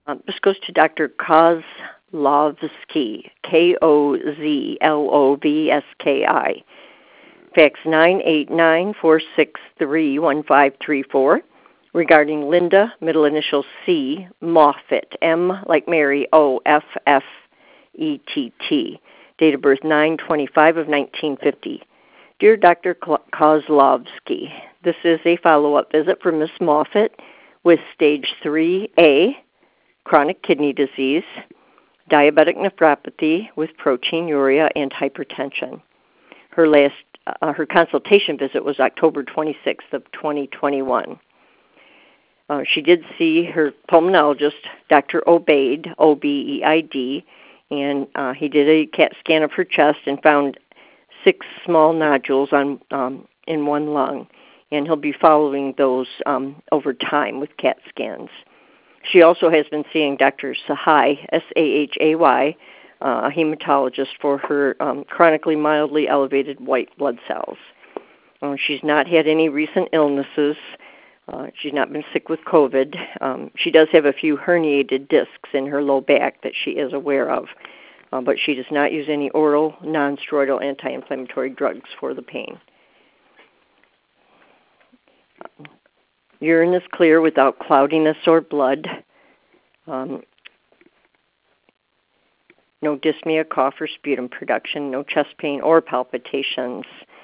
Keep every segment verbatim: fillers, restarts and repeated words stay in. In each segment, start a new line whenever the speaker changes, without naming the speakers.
Um, this goes to Doctor Kozlovsky, K O Z L O V S K I. Fax nine eight nine, four six three, one five three four regarding Linda, middle initial C, Moffett, M like Mary, O F F E T T. Date of birth nine twenty-five of nineteen fifty. Dear Doctor Kozlovsky, this is a follow-up visit for Miss Moffett with stage three A, chronic kidney disease, diabetic nephropathy with proteinuria and hypertension. Her last, uh, her consultation visit was October twenty-sixth of twenty twenty-one. Uh, she did see her pulmonologist, Doctor Obeid, O B E I D, and uh, he did a CAT scan of her chest and found six small nodules on um, in one lung, and he'll be following those um, over time with CAT scans. She also has been seeing Doctor Sahai, S A H A Y, uh, a hematologist, for her um, chronically mildly elevated white blood cells. Uh, she's not had any recent illnesses. Uh, she's not been sick with COVID. Um, she does have a few herniated discs in her low back that she is aware of, uh, but she does not use any oral, non-steroidal anti-inflammatory drugs for the pain. Urine is clear without cloudiness or blood. Um, no dyspnea, cough, or sputum production. No chest pain or palpitations.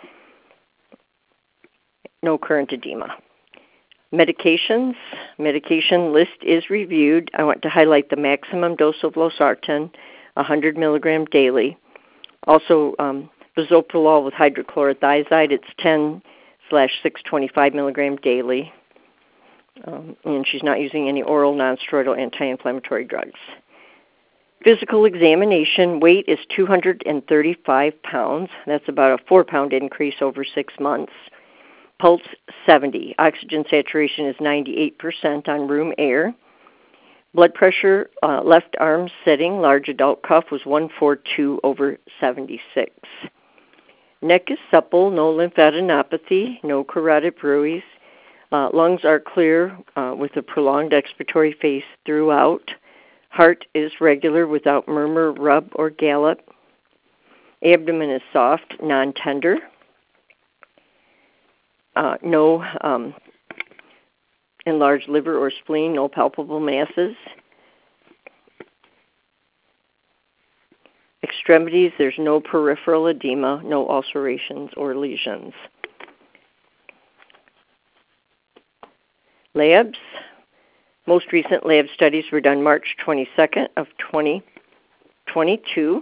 No current edema. Medications. Medication list is reviewed. I want to highlight the maximum dose of losartan, one hundred milligrams daily. Also, um, bisoprolol with hydrochlorothiazide, it's ten slash six twenty-five milligrams daily. Um, and she's not using any oral non-steroidal anti-inflammatory drugs. Physical examination, weight is two hundred thirty-five pounds. That's about a four-pound increase over six months. Pulse seventy. Oxygen saturation is ninety-eight percent on room air. Blood pressure, uh, left arm sitting, large adult cuff was one forty-two over seventy-six. Neck is supple, no lymphadenopathy, no carotid bruits. Uh, lungs are clear uh, with a prolonged expiratory phase throughout. Heart is regular without murmur, rub, or gallop. Abdomen is soft, non-tender. Uh, no um, enlarged liver or spleen, no palpable masses. Extremities, there's no peripheral edema, no ulcerations or lesions. Labs. Most recent lab studies were done March twenty-second of twenty twenty-two.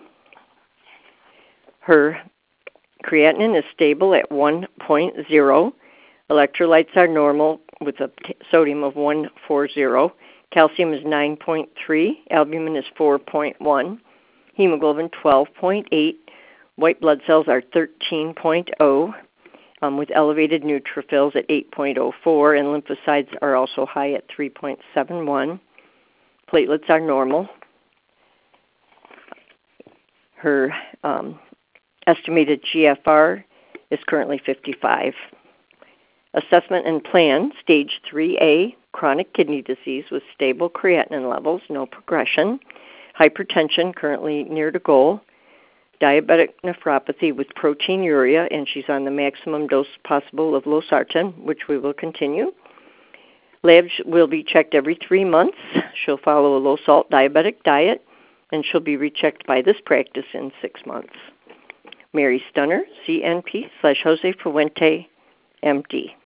Her creatinine is stable at one point zero. Electrolytes are normal with a t- sodium of one forty. Calcium is nine point three. Albumin is four point one. Hemoglobin twelve point eight. White blood cells are thirteen point zero. Um, with elevated neutrophils at eight point zero four, and lymphocytes are also high at three point seven one. Platelets are normal. Her um, estimated G F R is currently fifty-five. Assessment and plan, stage three A, chronic kidney disease with stable creatinine levels, no progression. Hypertension, currently near to goal. Diabetic nephropathy with proteinuria, and she's on the maximum dose possible of losartan, which we will continue. Labs will be checked every three months. She'll follow a low-salt diabetic diet, and she'll be rechecked by this practice in six months. Mary Stunner, C N P slash Jose Fuente, M D.